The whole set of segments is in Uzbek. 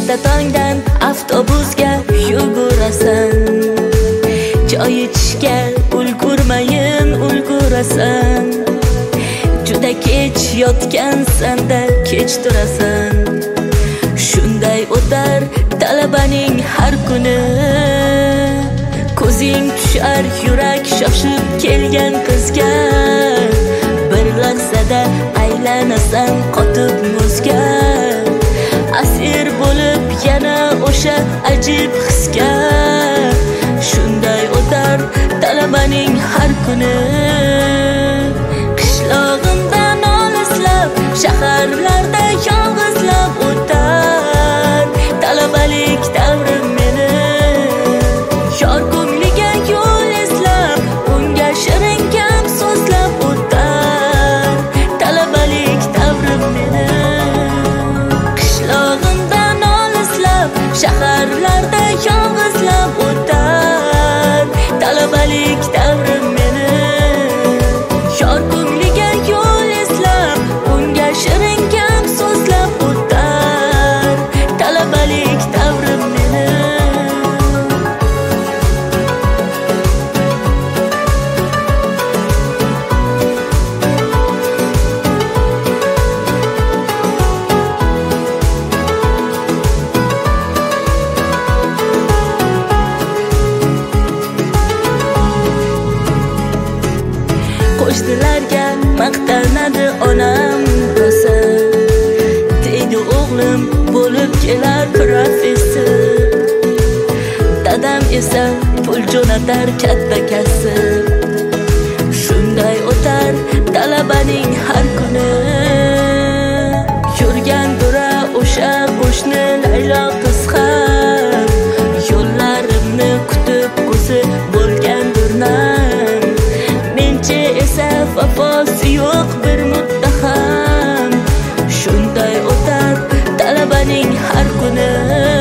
erta tongdan avtobusga yugurasan, choy ichishga ulgurmayin ulgurasan, juda kech yotgansanda kech turasan. Shunday o'tar talabaning har kuni, ko'zing tushar yurak shoshib kelgan qizga, bir lahzada aylanasan qotib muzga, asir bo'lib yana o'sha ajib hisga. Shunday o'tar talabaning har kuni, qishlog'imdan olislab shaharlarda yolg'izlab o'tar talabalik davrim meni. Yor ko'ngliga yo'l eslab, unga shirin gap so'zlab o'tar talabalik davrim meni. Qishlog'imdan olislab shaharlarda yolg'izlab o'tar talabalik davrim meni. Yor ko'ngliga yo'l eslab, unga shirin gap so'zlab o'tar talabalik davrim meni. Qo'shnilarga maqtanadi onam rosa, deydi o'g'lim bo'lib kelar professor. Dadam esa pul jo'natar katta kasb. Shunday o'tar talabaning har kuni, yurgan dura o'sha qo'shni Laylo qiz ham, yo'llarimni kutib o'zi bo'lgandir nam. Mencha esa vafosi yo'q bir muttaham. Shunday o'tar talabaning har kuni,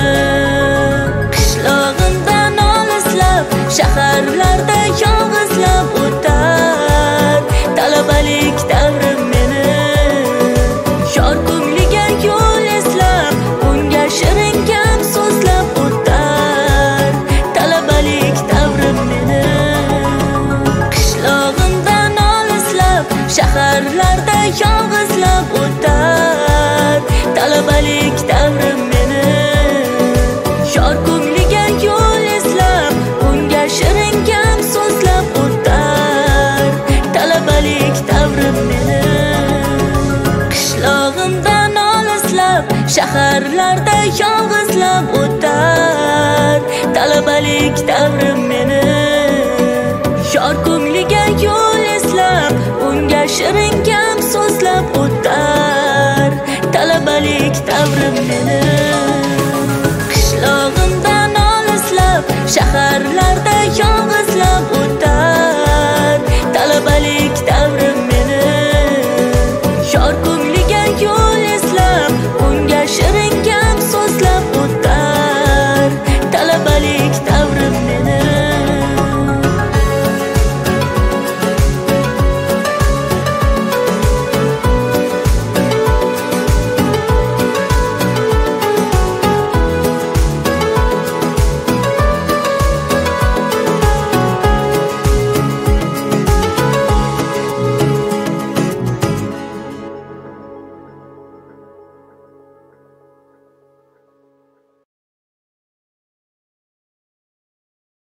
qishlog'imdan olislab shaharlarda yolg'izlab o'tar talabalik davrim meni. Yor ko'ngliga yo'l eslab, unga shirin gap so'zlab o'tar talabalik davrim meni. Qishlog'imdan olislab shaharlarda yolg'izlab o'tar talabalik davrim meni. Yor ko'ngliga yo'l eslab, unga shirin gap so'zlab o'tar talabalik davrim meni. Qishlog'imdan olislab shaharlarda yolg'izlab o'tar talabalik davrim meni. Yor ko'ngliga yo'l eslab, unga shirin gap so'zlab o'tar talabalik davrim meni.